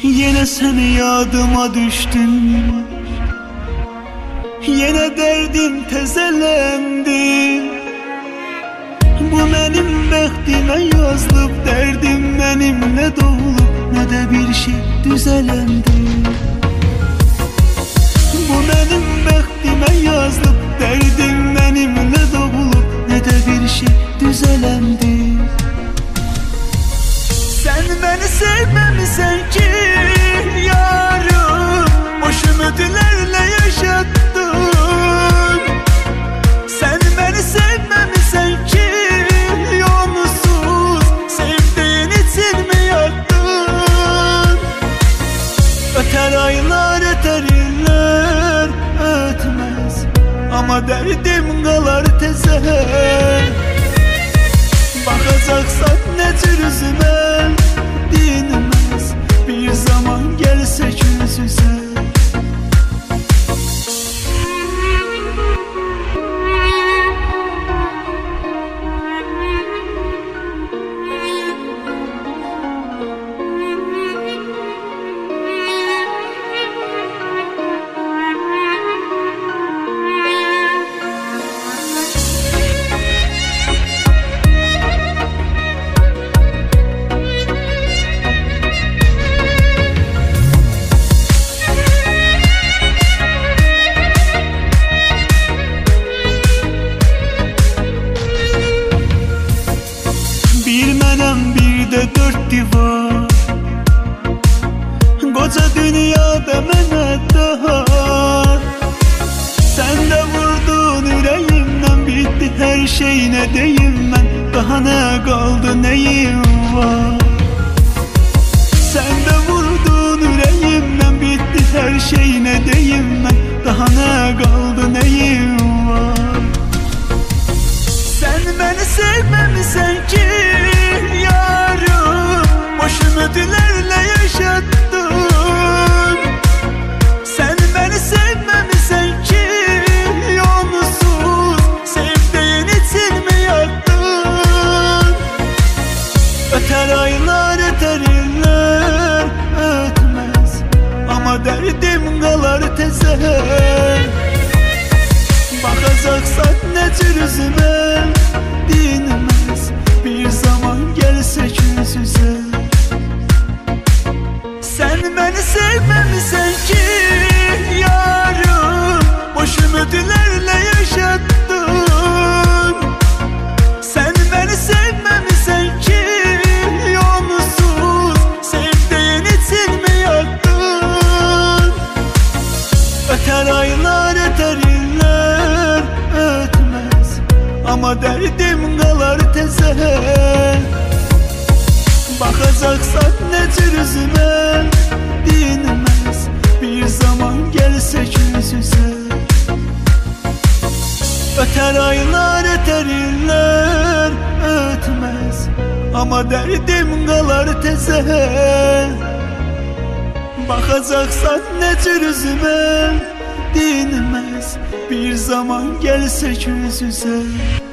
Yine seni yadıma düştün, yine derdim tezelendi. Bu benim bəxtimə yazılıb, derdim benimle doğulup, ne de bir şey düzelendi. Bu benim bəxtimə yazılıb, derdim benimle doğulup, ne de bir şey düzelendi. Sen beni sevmemişsen ki yarım, boş ümitlerle yaşattın. Sen beni sevmemişsen ki yolsuz, sevdiğin için mi yattın? Öter aylar, öter yıllar, ötmez ama derdim kalar tezer. Bakacaksan ne tür üzüme dinmez, bir zaman gelsek yüz yüze. Bir de dört divar, koca dünyada mənə daha. Sen de vurdun yüreğimden, bitti her şey, ne deyim ben, daha ne kaldı neyim var. Sen de vurdun yüreğimden, bitti her şey, ne deyim ben, daha ne kaldı neyim var. Sen beni sevmemişsen ki yarım, boş ümitlerle yaşattın. Sen beni sevmemişsen ki yolsuz, sevdiğin için mi yattın? Öter aylar, öter yıllar, ötmez ama derdim kalar tezer. Bakacaksan ne tür üzüme dinmez, bir zaman gelsek yüz yüze. Sen beni sevmemişsen ki yarım, boş ümitlerle yaşattın. Sen beni sevmemişsen ki yolsuz, sevdiğin için mi yattın? Öter aylar, öter yıllar, ötmez ama derdim kalar tezer. Bakacaksan ne tür üzüme dinmez, bir zaman gelsek yüz yüze. Öter aylar, öter yıllar, ötmez ama derdim kalar tezer. Bakacaksan ne tür üzüme dinmez, bir zaman gelsek yüz yüze.